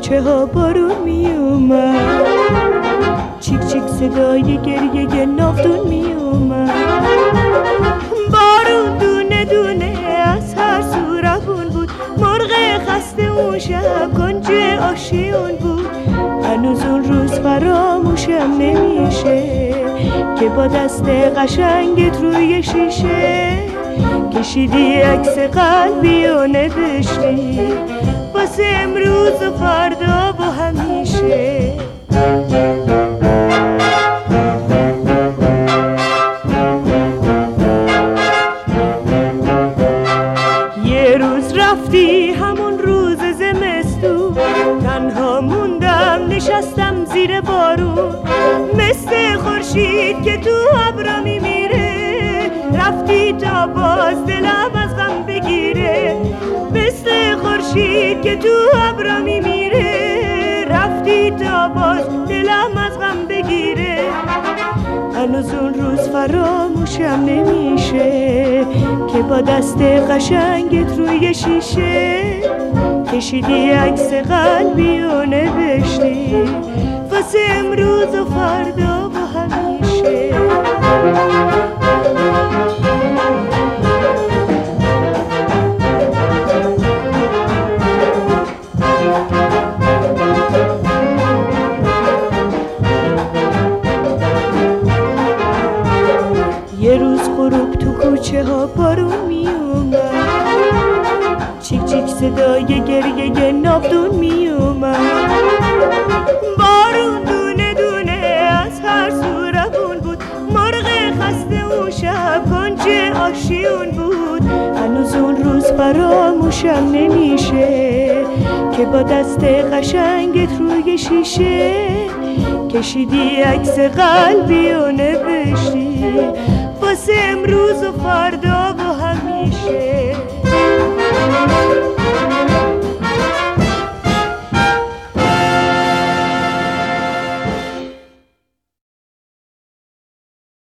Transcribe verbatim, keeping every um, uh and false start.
کوچه ها بارون می اومد، چیک چیک صدای گریه نافتون می اومد. بارون دونه دونه از هر سو روون بود، مرغ خسته اون شب کنج آشیون بود. هنوز اون روز فراموشم نمیشه که با دست قشنگت روی شیشه کشیدی عکس قلبی و نوشتی واسه امروز و فردا و همیشه. یه روز رفتی همون روز زمستون، تنها موندم نشستم زیر بارون، مثل خورشید که تو ابرا میمیره، رفتی تا باز دلم از غم بگیره. مثل خورشید که تو ابرا میمیره، رفتی تا باز دلم از غم بگیره. هنوز اون روز فراموشم نمیشه که با دست قشنگت روی شیشه کشیدی عکس قلبی و نوشتی واسه امروز و فردا و همیشه. یه روز غروب تو کوچه ها بارون می اومد، چیک چیک صدای گریه ناودون می اومد. بارون دونه دونه از هر سو روون بود، مرغ خسته اون شب کنج آشیون بود. هنوز اون روز فراموشم نمیشه که با دست قشنگت روی شیشه کشیدی عکس قلبی و نوشتی واسه امروز و فردا